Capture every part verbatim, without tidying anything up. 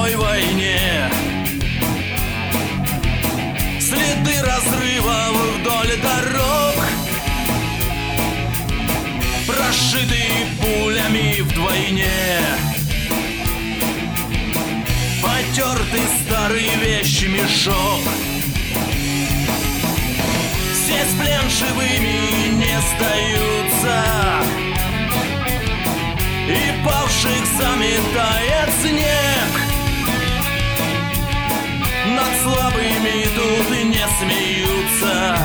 одной войне. Следы разрывов вдоль дорог, прошитые пулями вдвойне. Потертый старый вещмешок. Все с плен живыми не сдаются, и павших заметает снег. Над слабыми тут и не смеются,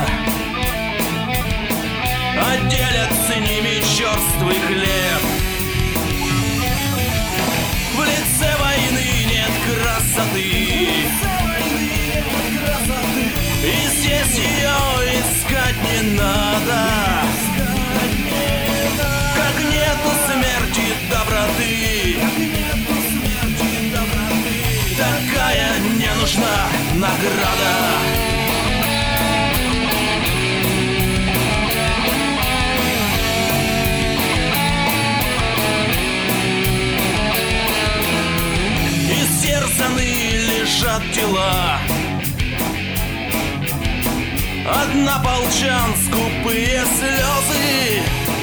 а делят с ними черствый хлеб. В лице войны нет красоты, и здесь ее искать не надо. Как нету смерти доброты, такая не нужна награда. Истерзаны лежат тела, однополчан скупые слезы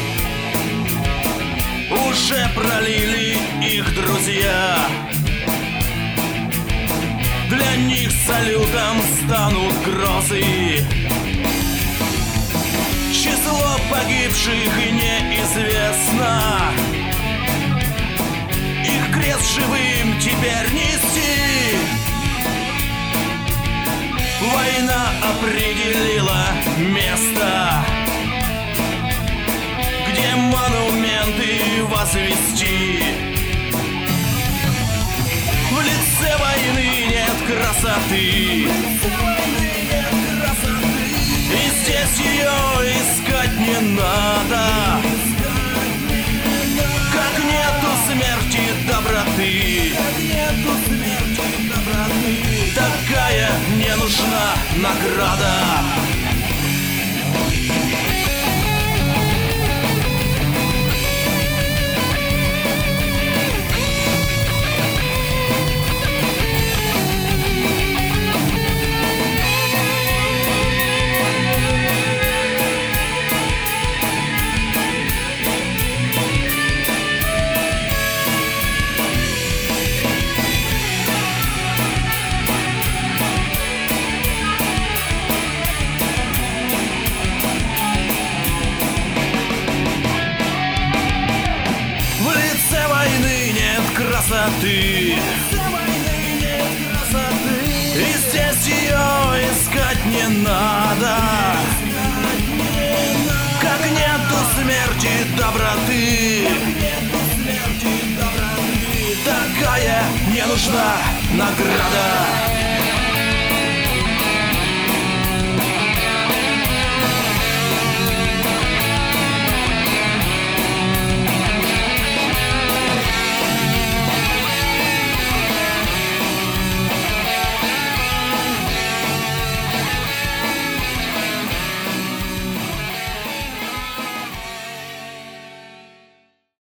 уже пролили их друзья. Для них салютом станут грозы. Число погибших неизвестно, их крест живым теперь нести. Война определила место, где монументы возвести. В лице войны нет красоты, и здесь ее искать не надо. Как нету смерти доброты, такая не нужна награда. Красоты, и здесь ее искать не надо. Как нету смерти доброты, такая не нужна награда.